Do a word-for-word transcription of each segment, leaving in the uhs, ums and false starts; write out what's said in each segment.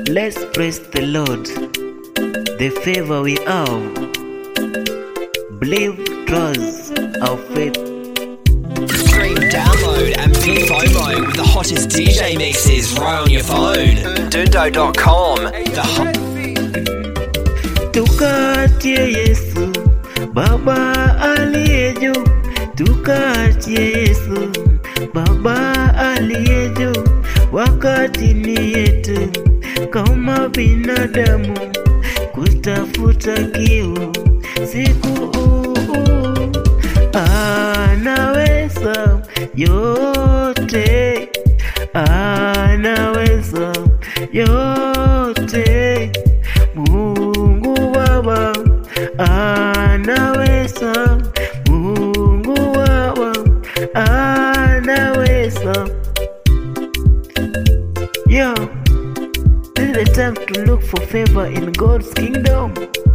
Let's praise the Lord, the favor we have. Believe, trust, our faith. Stream, download, and view FOMO with the hottest D J mixes right on your phone. Dundo dot com. The hot. Tukatie Yesu, Baba aliye juu. Tukatie Yesu, Baba aliye juu. Wakati ni yetu kama binadamu kutafuta kiu siku uu. Anaweza yote, anaweza yote. Mungu Baba anaweza, Mungu Baba anaweza. Yo, this is the time to look for favor in God's kingdom.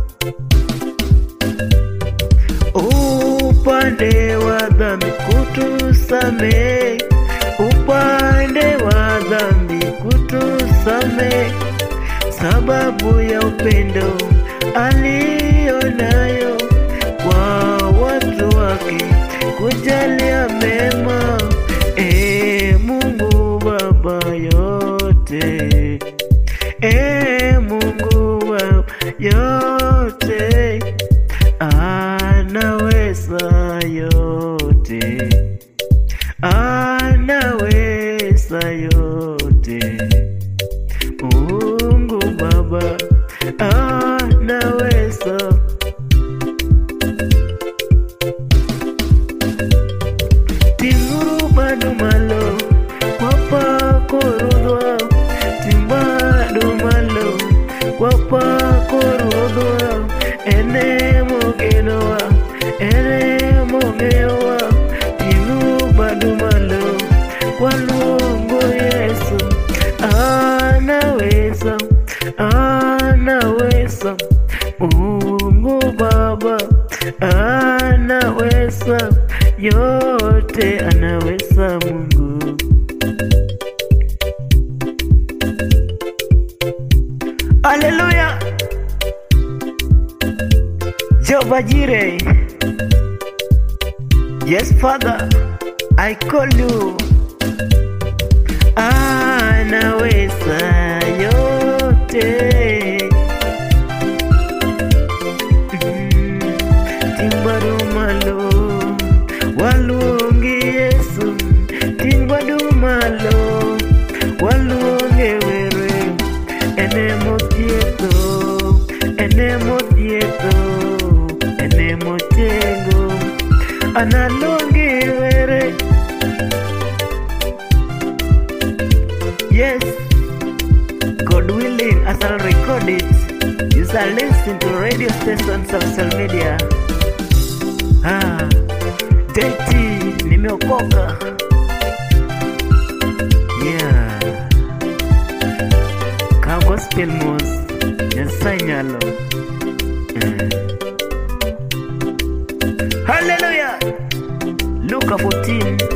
Upande wa dhambi kutusame, upande wa dhambi kutusame, sababu ya upendo alionayo kwa watu wake, kujalia mema. E Mungu Baba yote, e Mungu Baba yote, anaweza yote, anaweza yote. Mungu Baba anaweza. Timuru badu malo kwapa korodwa, timbadu malo kwapa korodwa. Ene mogenowa, ene mogewa. Timuru badu malo kwa luongo Yesu. Anaweza, anaweza. Mungu Baba anaweza yote, anaweza Mungu. Hallelujah. Jehovah Jireh. Yes Father, I call you. Anaweza yote. Timbarumalo waluongi Yesu, timbarumalo waluongi were. Ene motieto, ene motieto, ene motengo, analongi were. Yes, God willing, as I'll record it, you shall listen to radio stations, social media. Ah, J T, nimeokoka. Yeah. Ka gospel mos, jasanyalo. Mm. Hallelujah. Luke fourteen.